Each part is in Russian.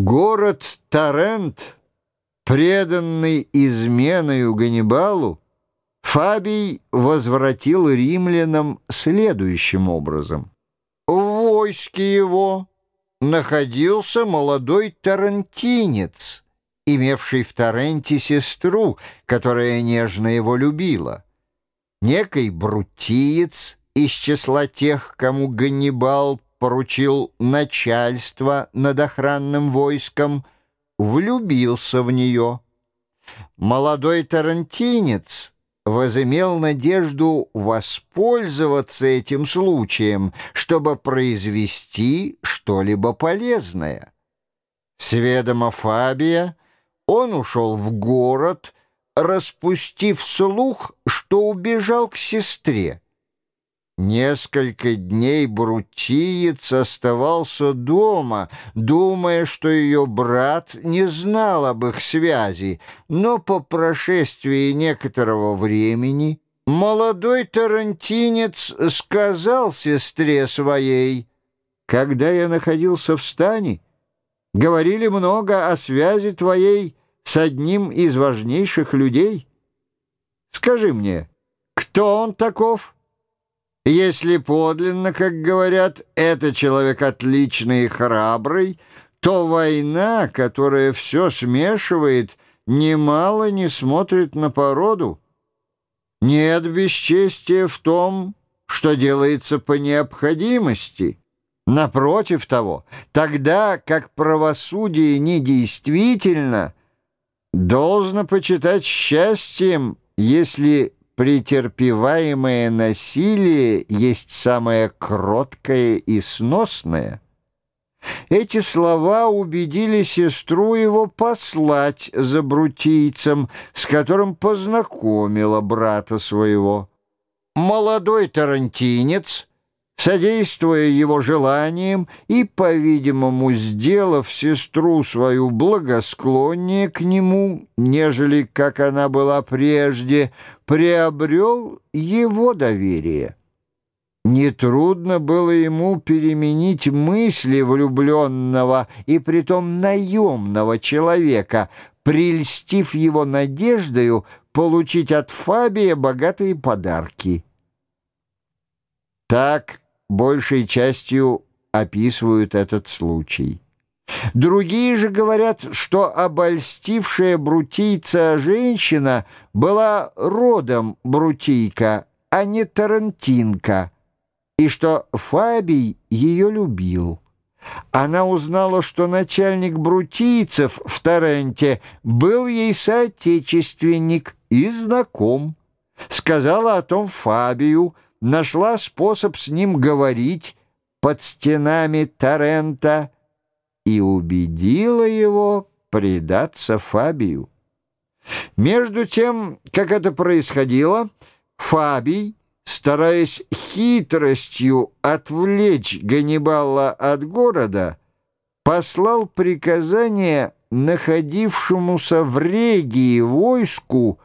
Город Тарент, преданный изменою Ганнибалу, Фабий возвратил римлянам следующим образом. В войске его находился молодой тарентинец, имевший в Таренте сестру, которая нежно его любила. Некий брутиец из числа тех, кому Ганнибал поручил начальство над охранным войском, влюбился в нее. Молодой тарентинец возымел надежду воспользоваться этим случаем, чтобы произвести что-либо полезное. С ведома Фабия он ушел в город, распустив слух, что убежал к сестре. Несколько дней брутиец оставался дома, думая, что ее брат не знал об их связи, но по прошествии некоторого времени молодой тарентинец сказал сестре своей: «Когда я находился в стане, говорили много о связи твоей с одним из важнейших людей. Скажи мне, кто он таков? Если подлинно, как говорят, это человек отличный и храбрый, то война, которая все смешивает, немало не смотрит на породу. Нет бесчестия в том, что делается по необходимости. Напротив того, тогда как правосудие недействительно, должно почитать счастьем, если претерпеваемое насилие есть самое кроткое и сносное». Эти слова убедили сестру его послать за брутийцем, с которым познакомила брата своего. Молодой тарентинец, содействуя его желаниям и, по-видимому, сделав сестру свою благосклоннее к нему, нежели как она была прежде, приобрел его доверие. Нетрудно было ему переменить мысли влюбленного и притом наемного человека, прельстив его надеждою получить от Фабия богатые подарки. Так большей частью описывают этот случай. Другие же говорят, что обольстившая брутийца женщина была родом брутийка, а не тарентинка, и что Фабий ее любил. Она узнала, что начальник брутийцев в Таренте был ей соотечественник и знаком. Сказала о том Фабию, нашла способ с ним говорить под стенами Тарента и убедила его предаться Фабию. Между тем, как это происходило, Фабий, стараясь хитростью отвлечь Ганнибала от города, послал приказание находившемуся в Регии войску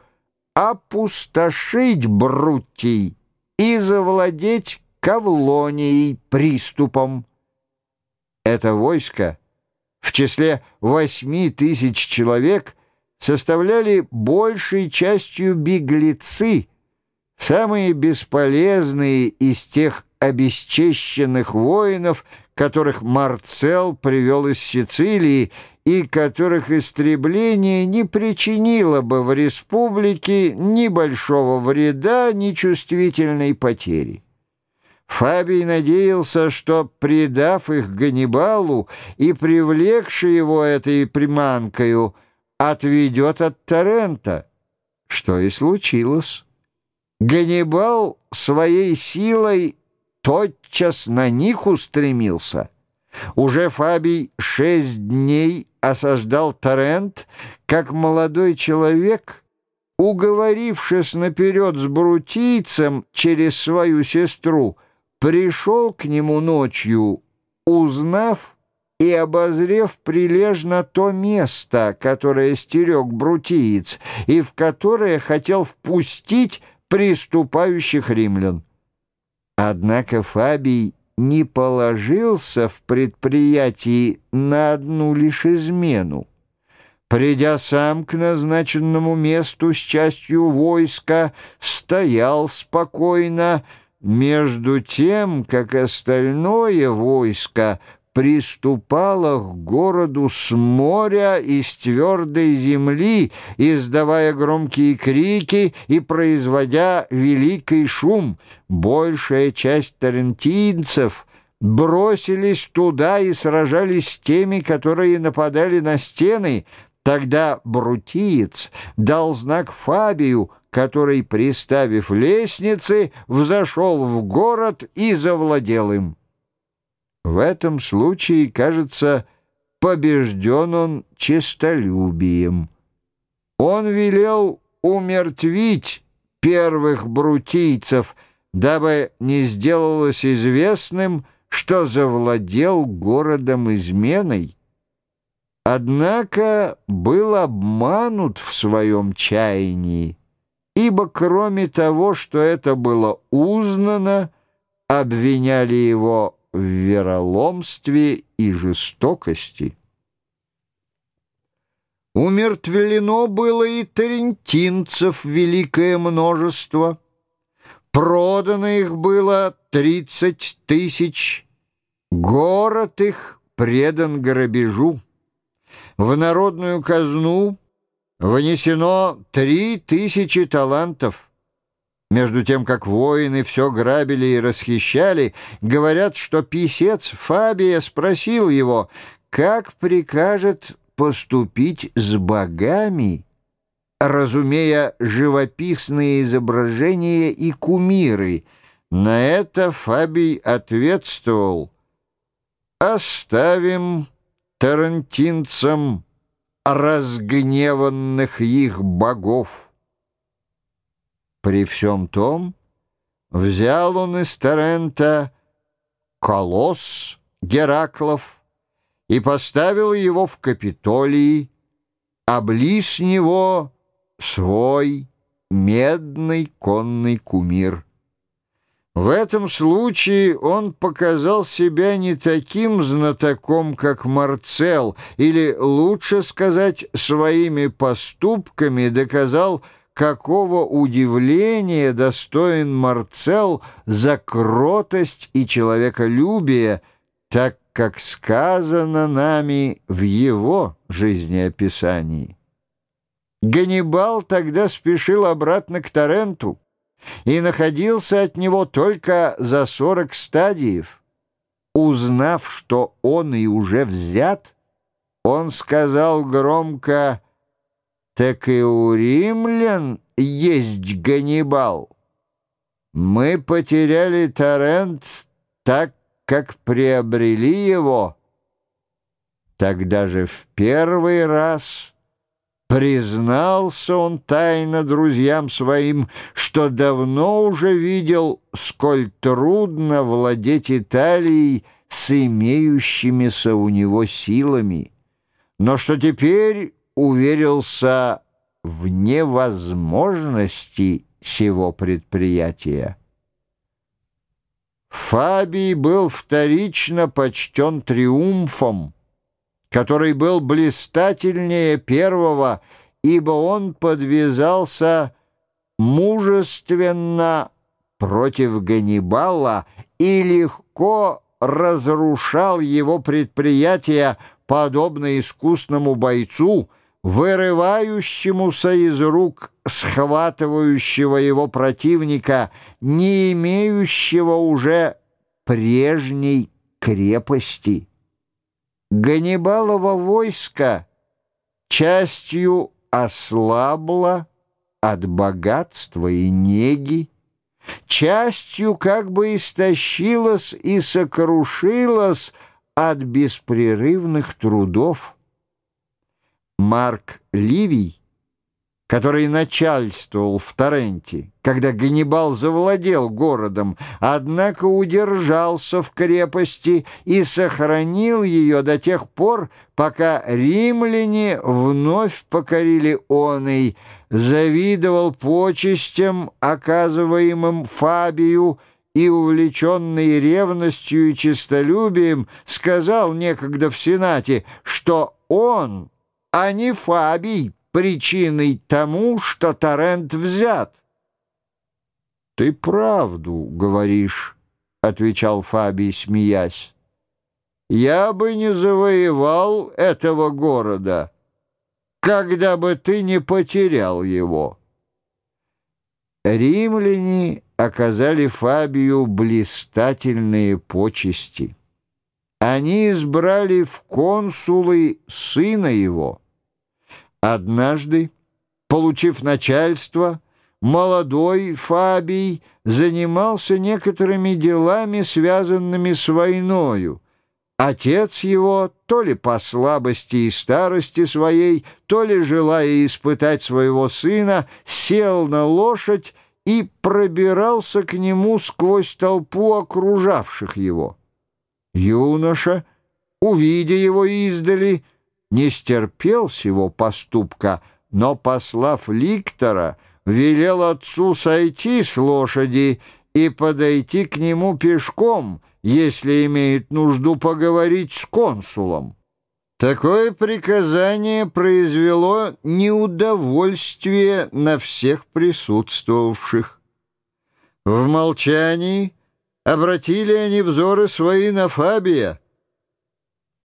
опустошить Брутий и завладеть Кавлонией приступом. Это войско в числе 8000 человек составляли большей частью беглецы, самые бесполезные из тех обесчещенных воинов, которых Марцел привел из Сицилии и которых истребление не причинило бы в республике ни большого вреда, ни чувствительной потери. Фабий надеялся, что, предав их Ганнибалу и привлекши его этой приманкою, отведет от Тарента, что и случилось. Ганнибал своей силой тотчас на них устремился. Уже Фабий 6 дней осаждал Тарент, как молодой человек, уговорившись наперед с брутийцем через свою сестру, пришел к нему ночью, узнав и обозрев прилежно то место, которое стерег брутиец, и в которое хотел впустить приступающих римлян. Однако Фабий не положился в предприятии на одну лишь измену. Придя сам к назначенному месту с частью войска, стоял спокойно, между тем, как остальное войско приступало к городу с моря и с твердой земли, издавая громкие крики и производя великий шум. Большая часть тарентинцев бросились туда и сражались с теми, которые нападали на стены. Тогда Брутиец дал знак Фабию, который, приставив лестницы, взошел в город и завладел им. В этом случае, кажется, побежден он честолюбием. Он велел умертвить первых брутийцев, дабы не сделалось известным, что завладел городом изменой. Однако был обманут в своем чаянии, ибо кроме того, что это было узнано, обвиняли его в вероломстве и жестокости. Умертвелено было и тарентинцев великое множество. Продано их было 30 тысяч. Город их предан грабежу. В народную казну внесено 3000 талантов. Между тем, как воины все грабили и расхищали, говорят, что писец Фабия спросил его, как прикажет поступить с богами, разумея живописные изображения и кумиры. На это Фабий ответствовал: «Оставим тарентинцам разгневанных их богов». При всем том взял он из Тарента колосс Гераклов и поставил его в Капитолии, а близ него свой медный конный кумир. В этом случае он показал себя не таким знатоком, как Марцел, или, лучше сказать, своими поступками доказал, какого удивления достоин Марцел за кротость и человеколюбие, так как сказано нами в его жизнеописании. Ганнибал тогда спешил обратно к Таренту и находился от него только за 40 стадиев. Узнав, что он и уже взят, он сказал громко: «Так и у римлян есть Ганнибал. Мы потеряли Тарент так, как приобрели его». Тогда же в первый раз признался он тайно друзьям своим, что давно уже видел, сколь трудно владеть Италией с имеющимися у него силами, но что теперь уверился в невозможности сего предприятия. Фабий был вторично почтен триумфом, который был блистательнее первого, ибо он подвязался мужественно против Ганнибала и легко разрушал его предприятия, подобно искусному бойцу, вырывающемуся из рук схватывающего его противника, не имеющего уже прежней крепости. Ганнибалово войско частью ослабло от богатства и неги, частью как бы истощилось и сокрушилось от беспрерывных трудов. Марк Ливий, который начальствовал в Таренте, когда Ганнибал завладел городом, однако удержался в крепости и сохранил ее до тех пор, пока римляне вновь покорили оный, завидовал почестям, оказываемым Фабию, и, увлеченный ревностью и честолюбием, сказал некогда в Сенате, что он, а не Фабий, причиной тому, что Торрент взят. «Ты правду говоришь», — отвечал Фабий, смеясь. «Я бы не завоевал этого города, когда бы ты не потерял его». Римляне оказали Фабию блистательные почести. Они избрали в консулы сына его. Однажды, получив начальство, молодой Фабий занимался некоторыми делами, связанными с войною. Отец его, то ли по слабости и старости своей, то ли желая испытать своего сына, сел на лошадь и пробирался к нему сквозь толпу окружавших его. Юноша, увидя его издали, не стерпел сего поступка, но, послав ликтора, велел отцу сойти с лошади и подойти к нему пешком, если имеет нужду поговорить с консулом. Такое приказание произвело неудовольствие на всех присутствовавших. В молчании обратили они взоры свои на Фабия,